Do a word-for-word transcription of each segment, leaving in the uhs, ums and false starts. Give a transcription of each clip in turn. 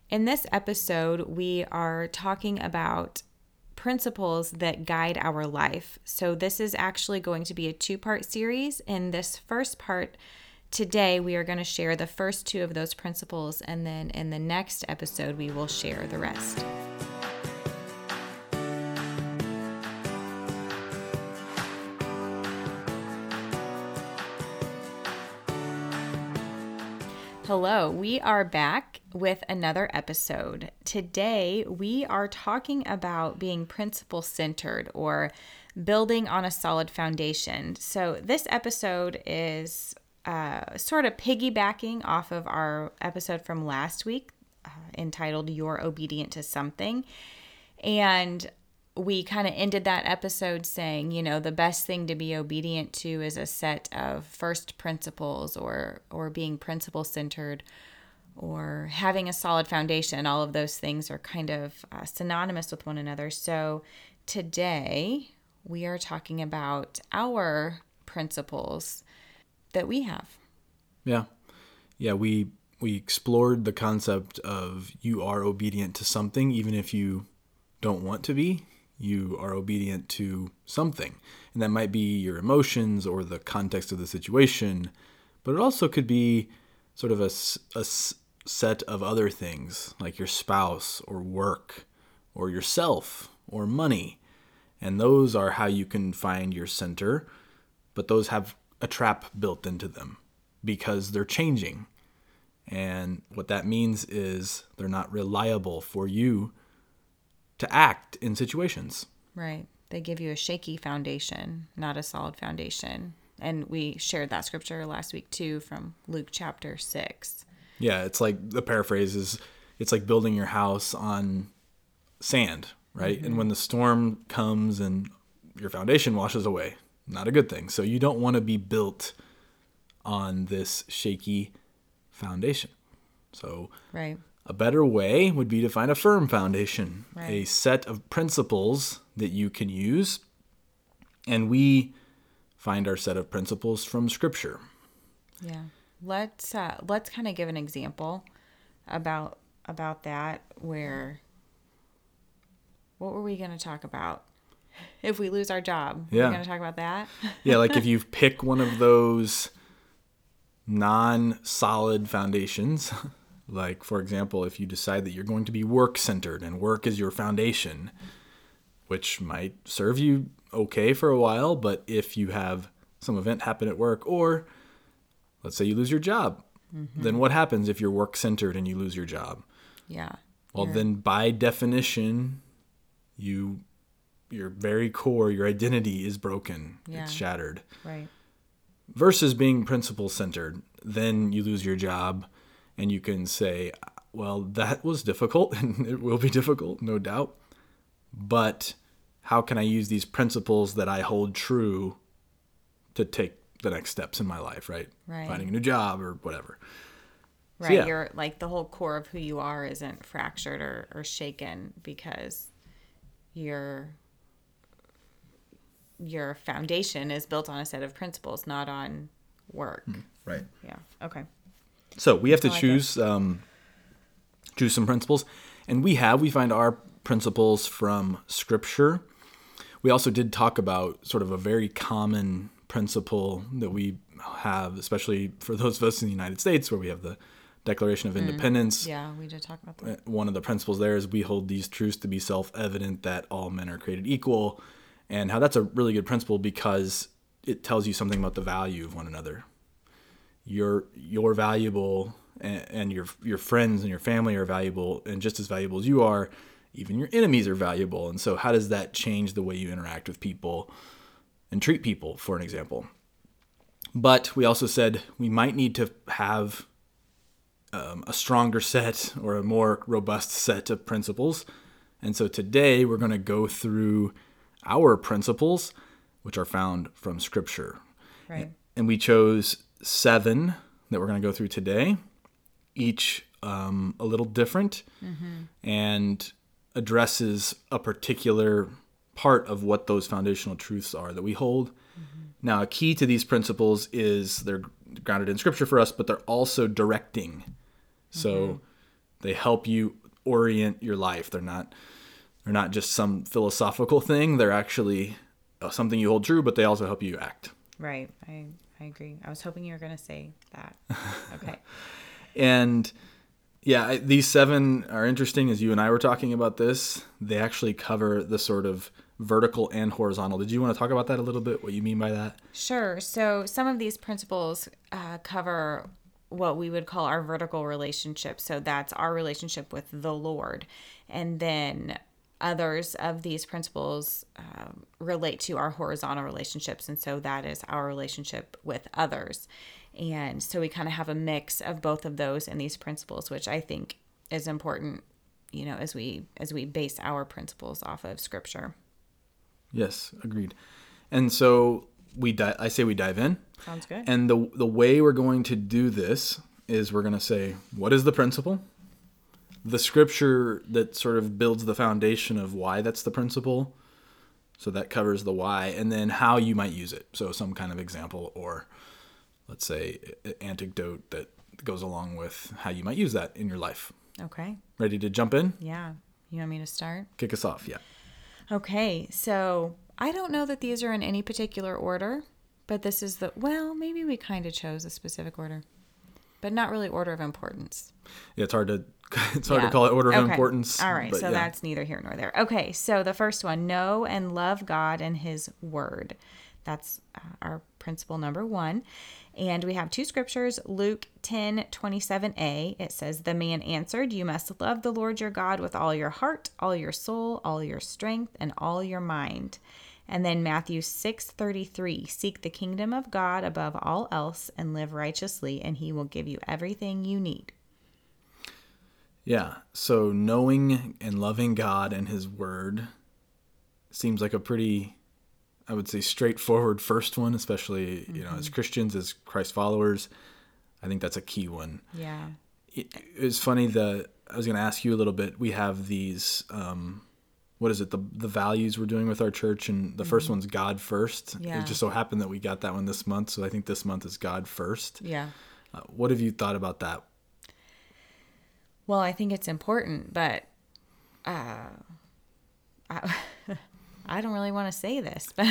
In this episode, we are talking about principles that guide our life. So this is actually going to be a two-part series. In this first part, today we are going to share the first two of those principles, and then in the next episode, we will share the rest. Hello, we are back with another episode. Today, we are talking about being principle-centered or building on a solid foundation. So this episode is uh, sort of piggybacking off of our episode from last week uh, entitled You're Obedient to Something. And we kind of ended that episode saying, you know, the best thing to be obedient to is a set of first principles or or being principle centered or having a solid foundation. All of those things are kind of uh, synonymous with one another. So today we are talking about our principles that we have. Yeah. Yeah, we we explored the concept of you are obedient to something even if you don't want to be. You are obedient to something. And that might be your emotions or the context of the situation, but it also could be sort of a, a set of other things like your spouse or work or yourself or money. And those are how you can find your center, but those have a trap built into them because they're changing. And what that means is they're not reliable for you to act in situations. Right. They give you a shaky foundation, not a solid foundation. And we shared that scripture last week too from Luke chapter six. Yeah, it's like the paraphrase is it's like building your house on sand, right? Mm-hmm. And when the storm comes and your foundation washes away, not a good thing. So you don't want to be built on this shaky foundation. So right. A better way would be to find a firm foundation, right. a set of principles that you can use. And we find our set of principles from Scripture. Yeah. Let's uh, let's kind of give an example about about that where what were we going to talk about? If we lose our job, yeah. we're going to talk about that? Yeah, like if you pick one of those non-solid foundations, like, for example, if you decide that you're going to be work-centered and work is your foundation, which might serve you okay for a while, but if you have some event happen at work, or let's say you lose your job, mm-hmm. then what happens if you're work-centered and you lose your job? Yeah. Well, you're... then by definition, you your very core, your identity is broken. Yeah. It's shattered. Right. Versus being principle-centered, then you lose your job. And you can say, well, that was difficult, and it will be difficult, no doubt. But how can I use these principles that I hold true to take the next steps in my life, right? Right. Finding a new job or whatever. Right. So, yeah. You're like the whole core of who you are isn't fractured or, or shaken because your your foundation is built on a set of principles, not on work. Right. Yeah. Okay. So we have to like choose um, choose some principles, and we have we find our principles from Scripture. We also did talk about sort of a very common principle that we have, especially for those of us in the United States, where we have the Declaration of Independence. Mm, yeah, we did talk about that. One of the principles there is we hold these truths to be self-evident that all men are created equal, and how that's a really good principle because it tells you something about the value of one another. You're you're valuable, and, and your your friends and your family are valuable, and just as valuable as you are, even your enemies are valuable. And so how does that change the way you interact with people and treat people, for an example? But we also said we might need to have um, a stronger set or a more robust set of principles. And so today we're going to go through our principles, which are found from Scripture. Right. And we chose seven that we're going to go through today, each um, a little different, mm-hmm. and addresses a particular part of what those foundational truths are that we hold. Mm-hmm. Now, a key to these principles is they're grounded in Scripture for us, but they're also directing. So mm-hmm. They help you orient your life. They're not they're not just some philosophical thing. They're actually uh, something you hold true, but they also help you act. Right. I, I agree. I was hoping you were going to say that. Okay. And yeah, I, these seven are interesting. As you and I were talking about this, they actually cover the sort of vertical and horizontal. Did you want to talk about that a little bit? What you mean by that? Sure. So some of these principles uh, cover what we would call our vertical relationship. So that's our relationship with the Lord. And then others of these principles uh, relate to our horizontal relationships. And so that is our relationship with others. And so we kind of have a mix of both of those in these principles, which I think is important, you know, as we as we base our principles off of Scripture. Yes, agreed. And so we di- I say we dive in. Sounds good. And the the way we're going to do this is we're going to say, what is the principle? The scripture that sort of builds the foundation of why that's the principle. So that covers the why, and then how you might use it. So some kind of example, or let's say an anecdote that goes along with how you might use that in your life. Okay. Ready to jump in? Yeah. You want me to start? Kick us off, yeah. Okay. So I don't know that these are in any particular order, but this is the, well, maybe we kind of chose a specific order, but not really order of importance. Yeah, it's hard to it's hard Yeah. to call it order of Okay. importance. All right. but So yeah. that's neither here nor there. Okay. So the first one, know and love God and his word. That's uh, our principle number one. And we have two scriptures, Luke ten twenty-seven a. It says, the man answered, you must love the Lord your God with all your heart, all your soul, all your strength, and all your mind. And then Matthew six thirty-three, seek the kingdom of God above all else and live righteously, and he will give you everything you need. Yeah. So knowing and loving God and his word seems like a pretty, I would say, straightforward first one, especially, mm-hmm. you know, as Christians, as Christ followers. I think that's a key one. Yeah. It, it was funny that I was going to ask you a little bit. We have these, um, what is it? The the values we're doing with our church. And the mm-hmm. first one's God first. Yeah. It just so happened that we got that one this month. So I think this month is God first. Yeah. Uh, what have you thought about that? Well, I think it's important, but uh, I, I don't really want to say this, but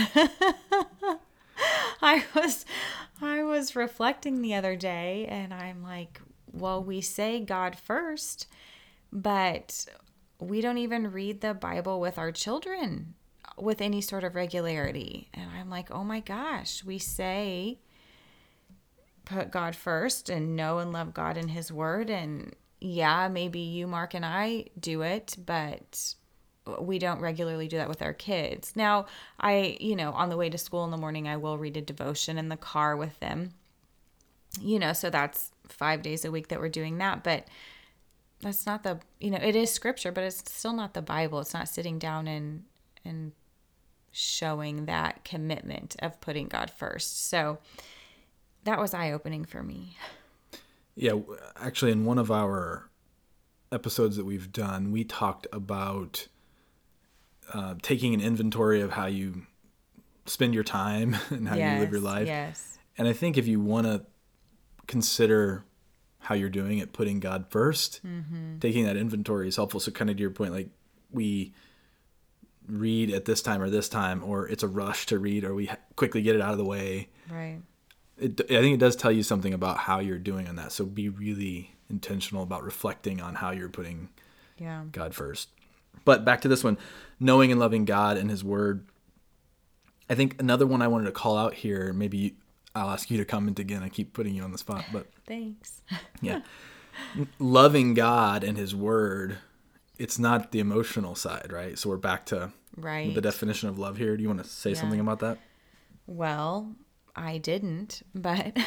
I was I was reflecting the other day, and I'm like, well, we say God first, but we don't even read the Bible with our children with any sort of regularity. And I'm like, oh my gosh, we say put God first and know and love God and his word, and yeah, maybe you, Mark, and I do it, but we don't regularly do that with our kids. Now, I, you know, on the way to school in the morning, I will read a devotion in the car with them, you know, so that's five days a week that we're doing that. But that's not the, you know, it is scripture, but it's still not the Bible. It's not sitting down and, and showing that commitment of putting God first. So that was eye-opening for me. Yeah, actually, in one of our episodes that we've done, we talked about uh, taking an inventory of how you spend your time and how yes, you live your life. Yes. And I think if you want to consider how you're doing it, putting God first, mm-hmm. taking that inventory is helpful. So kind of to your point, like we read at this time or this time, or it's a rush to read, or we quickly get it out of the way. Right. It, I think it does tell you something about how you're doing on that. So be really intentional about reflecting on how you're putting yeah. God first. But back to this one, knowing and loving God and his word. I think another one I wanted to call out here, maybe I'll ask you to comment again. I keep putting you on the spot, but thanks. yeah. Loving God and his word, it's not the emotional side, right? So we're back to right. the definition of love here. Do you want to say yeah. something about that? Well, I didn't, but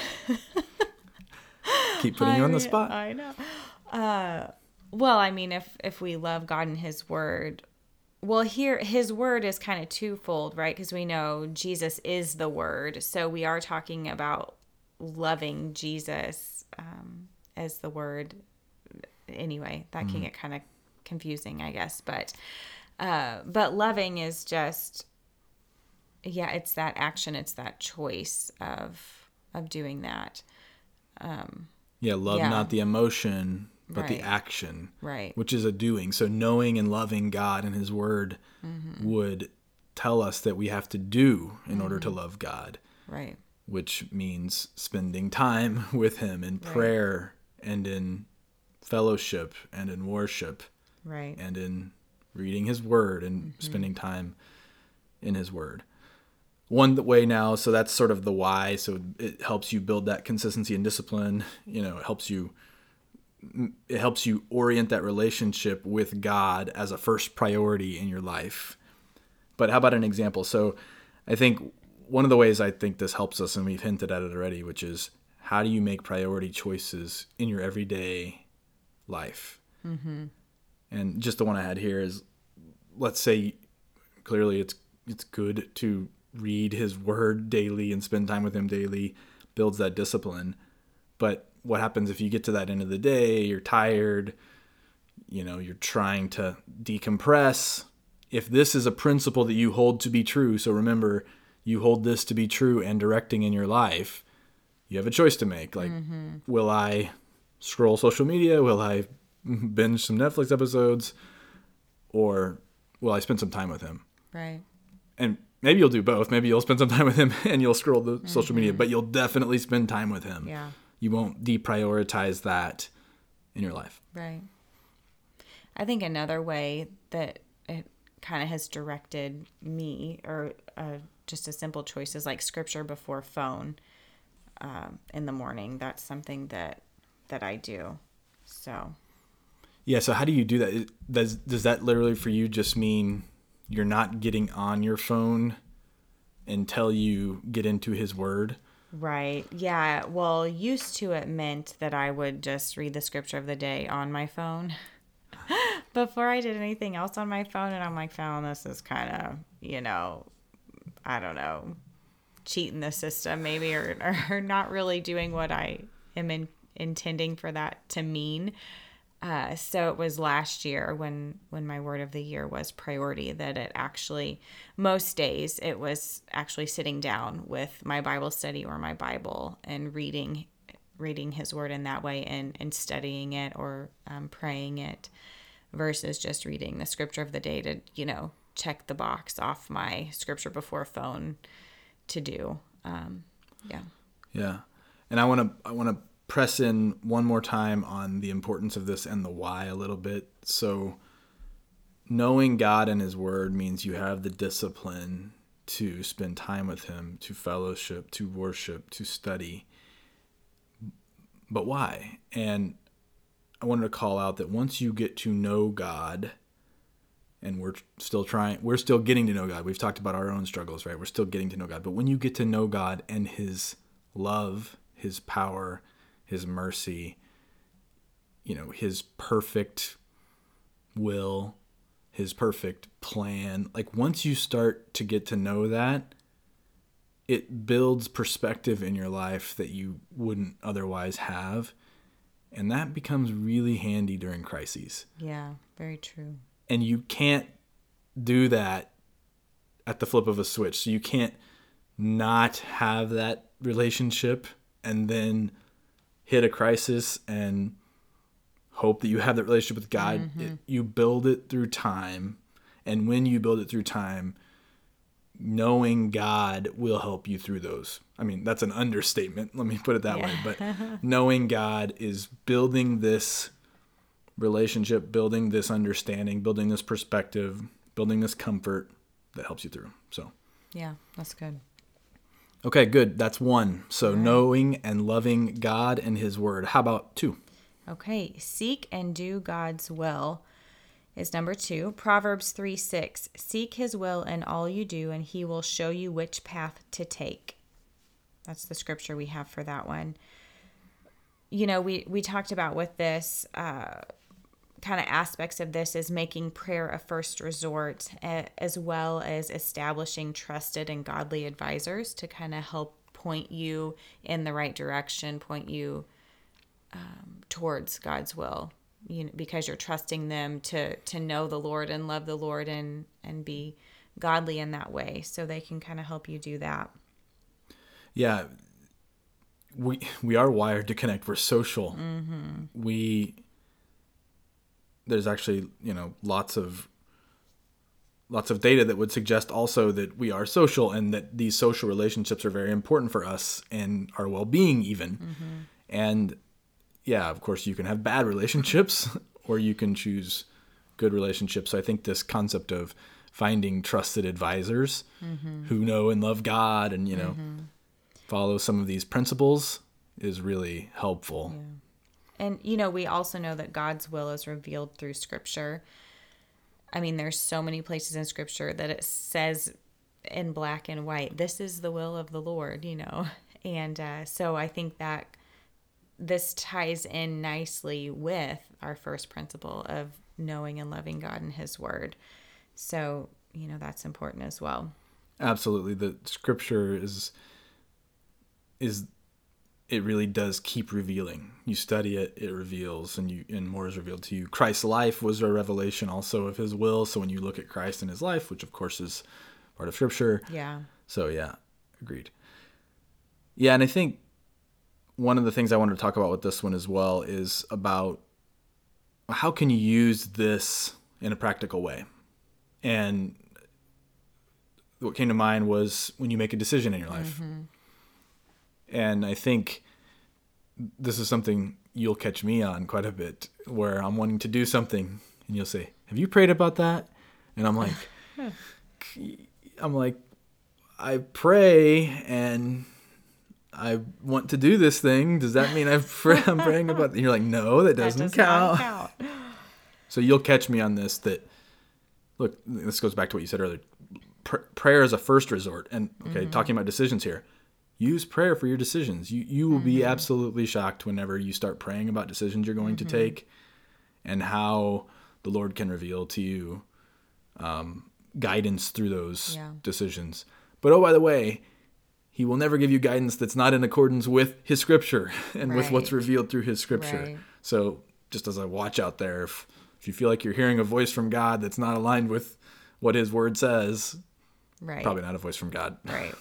keep putting you I on the mean, spot. I know. Uh, well, I mean, if if we love God and his word, well, here his word is kind of twofold, right? Because we know Jesus is the word, so we are talking about loving Jesus um, as the word. Anyway, that mm-hmm. can get kind of confusing, I guess, but uh, but loving is just. Yeah, it's that action. It's that choice of of doing that. Um, yeah, love, yeah. not the emotion, but the Right. action, Right. which is a doing. So knowing and loving God and his word Mm-hmm. would tell us that we have to do in Mm-hmm. order to love God, Right. which means spending time with him in Right. prayer and in fellowship and in worship Right. and in reading his word and Mm-hmm. spending time in his word. One way now, so that's sort of the why. So it helps you build that consistency and discipline. You know, it helps you it helps you orient that relationship with God as a first priority in your life. But how about an example? So I think one of the ways I think this helps us, and we've hinted at it already, which is how do you make priority choices in your everyday life? Mm-hmm. And just the one I had here is, let's say clearly it's it's good to read his word daily and spend time with him daily, builds that discipline. But what happens if you get to that end of the day, you're tired, you know, you're trying to decompress? If this is a principle that you hold to be true, so remember, you hold this to be true and directing in your life, you have a choice to make. Like, mm-hmm. will I scroll social media? Will I binge some Netflix episodes? Or will I spend some time with him? Right. And maybe you'll do both. Maybe you'll spend some time with him and you'll scroll the Mm-hmm. social media, but you'll definitely spend time with him. Yeah. You won't deprioritize that in your life. Right. I think another way that it kind of has directed me, or uh, just a simple choice, is like scripture before phone um, in the morning. That's something that that I do. So. Yeah. So how do you do that? Does does that literally for you just mean you're not getting on your phone until you get into his word? Right. Yeah. Well, used to it meant that I would just read the scripture of the day on my phone before I did anything else on my phone. And I'm like, found this is kind of, you know, I don't know, cheating the system maybe, or, or not really doing what I am in, intending for that to mean. Uh, so it was last year when, when my word of the year was priority, that it actually, most days it was actually sitting down with my Bible study or my Bible and reading, reading his word in that way, and, and studying it, or um, praying it, versus just reading the scripture of the day to, you know, check the box off my scripture before phone to do. Um, yeah. Yeah. And I want to, I want to press in one more time on the importance of this and the why a little bit. So knowing God and his word means you have the discipline to spend time with him, to fellowship, to worship, to study. But why? And I wanted to call out that once you get to know God, and we're still trying, we're still getting to know God. We've talked about our own struggles, right? We're still getting to know God. But when you get to know God and his love, his power, his mercy, you know, his perfect will, his perfect plan. Like once you start to get to know that, it builds perspective in your life that you wouldn't otherwise have. And that becomes really handy during crises. Yeah, very true. And you can't do that at the flip of a switch. So you can't not have that relationship and then hit a crisis and hope that you have that relationship with God. Mm-hmm. It, you build it through time. And when you build it through time, knowing God will help you through those. I mean, that's an understatement. Let me put it that yeah. way. But knowing God is building this relationship, building this understanding, building this perspective, building this comfort that helps you through. So, yeah, that's good. Okay, good. That's one. So right. Knowing and loving God and his word. How about two? Okay, seek and do God's will is number two. Proverbs three six. Seek his will in all you do, and he will show you which path to take. That's the scripture we have for that one. You know, we, we talked about with this, uh, kind of aspects of this is making prayer a first resort, as well as establishing trusted and godly advisors to kind of help point you in the right direction, point you um, towards God's will, you know, because you're trusting them to to know the Lord and love the Lord and and be godly in that way, so they can kind of help you do that. Yeah, we we are wired to connect. We're social. Mm-hmm. We there's actually, you know, lots of lots of data that would suggest also that we are social and that these social relationships are very important for us and our well-being even. Mm-hmm. And yeah, of course you can have bad relationships or you can choose good relationships. So I think this concept of finding trusted advisors mm-hmm. who know and love God and, you know, mm-hmm. follow some of these principles is really helpful. Yeah. And, you know, we also know that God's will is revealed through Scripture. I mean, there's so many places in Scripture that it says in black and white, this is the will of the Lord, you know. And uh, so I think that this ties in nicely with our first principle of knowing and loving God and His Word. So, you know, that's important as well. Absolutely. The Scripture is, is it really does keep revealing. You study it, it reveals, and you and more is revealed to you. Christ's life was a revelation also of His will. So when you look at Christ and His life, which of course is part of Scripture. Yeah. So yeah, agreed. Yeah, and I think one of the things I wanted to talk about with this one as well is about how can you use this in a practical way. And what came to mind was when you make a decision in your life. Mm-hmm. And I think this is something you'll catch me on quite a bit, where I'm wanting to do something and you'll say, have you prayed about that? And I'm like, I'm like, I pray and I want to do this thing. Does that mean I've pray- I'm praying about that? And you're like, no, that doesn't that does count. count. So you'll catch me on this that, look, this goes back to what you said earlier. Pr- prayer is a first resort. And okay, mm-hmm. talking about decisions here. Use prayer for your decisions. You you will mm-hmm. be absolutely shocked whenever you start praying about decisions you're going mm-hmm. to take and how the Lord can reveal to you um, guidance through those yeah. decisions. But oh, by the way, He will never give you guidance that's not in accordance with His Scripture and right. with what's revealed through His Scripture. Right. So just as a watch out there, if, if you feel like you're hearing a voice from God that's not aligned with what His Word says, right. probably not a voice from God. Right.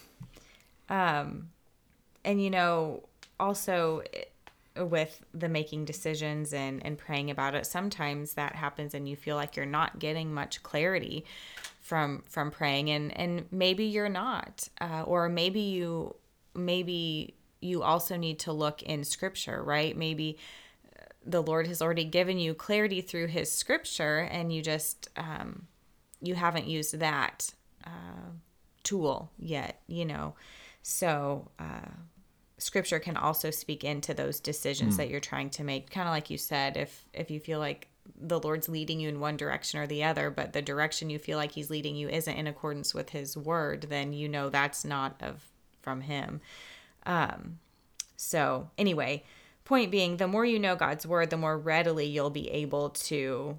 Um, and, you know, also with the making decisions and, and praying about it, sometimes that happens and you feel like you're not getting much clarity from, from praying and, and maybe you're not, uh, or maybe you, maybe you also need to look in Scripture, right? Maybe the Lord has already given you clarity through His Scripture and you just, um, you haven't used that, uh, tool yet, you know? So, uh, Scripture can also speak into those decisions mm. that you're trying to make. Kind of like you said, if, if you feel like the Lord's leading you in one direction or the other, but the direction you feel like He's leading you isn't in accordance with His Word, then you know that's not of from Him. Um, so anyway, point being, the more you know God's Word, the more readily you'll be able to,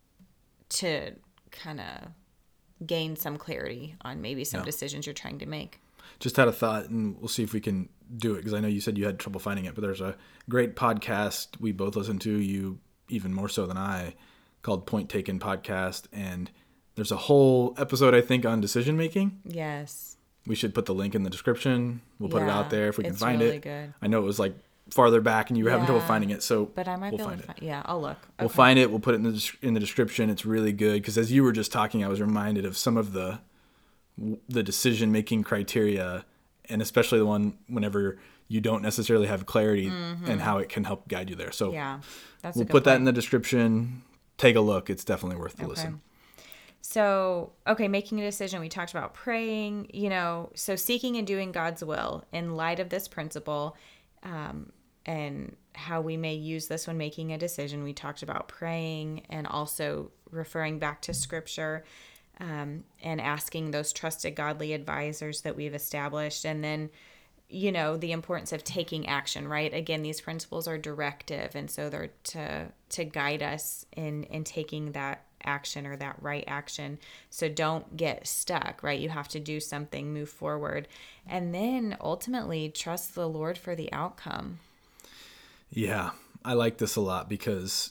to kind of gain some clarity on maybe some yeah. decisions you're trying to make. Just had a thought, and we'll see if we can do it, because I know you said you had trouble finding it, but there's a great podcast we both listen to, you even more so than I, called Point Taken Podcast, and there's a whole episode, I think, on decision making. Yes. We should put the link in the description. We'll put yeah, it out there if we can find really it. Good. I know it was like farther back, and you were yeah, having trouble finding it, so but I might we'll be able find to it. Find, yeah, I'll look. Okay. We'll find it. We'll put it in the in the description. It's really good, because as you were just talking, I was reminded of some of the the decision making criteria. And especially the one whenever you don't necessarily have clarity mm-hmm. and how it can help guide you there. So yeah, that's we'll a good put that point. in the description. Take a look. It's definitely worth the okay. listen. So, okay, making a decision. We talked about praying, you know, so seeking and doing God's will in light of this principle um, and how we may use this when making a decision. We talked about praying and also referring back to Scripture. Um, and asking those trusted godly advisors that we've established. And then, you know, the importance of taking action, right? Again, these principles are directive. And so they're to to guide us in, in taking that action or that right action. So don't get stuck, right? You have to do something, move forward. And then ultimately trust the Lord for the outcome. Yeah, I like this a lot because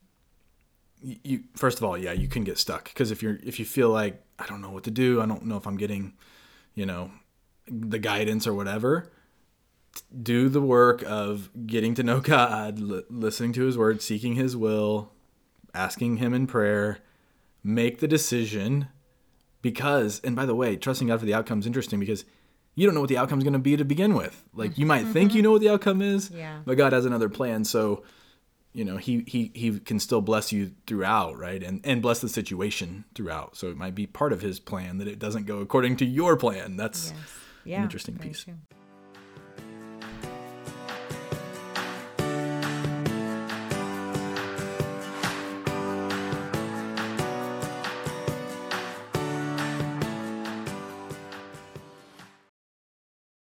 you first of all, yeah, you can get stuck, because if you're if you feel like, I don't know what to do, I don't know if I'm getting, you know, the guidance or whatever, do the work of getting to know God, li- listening to His Word, seeking His will, asking him in prayer, make the decision because, and by the way, trusting God for the outcome is interesting because you don't know what the outcome is going to be to begin with. Like you might think you know what the outcome is, yeah. but God has another plan. So, you know, he, he, he can still bless you throughout, right? And, and bless the situation throughout. So it might be part of his plan that it doesn't go according to your plan. That's yes. yeah, an interesting piece. True.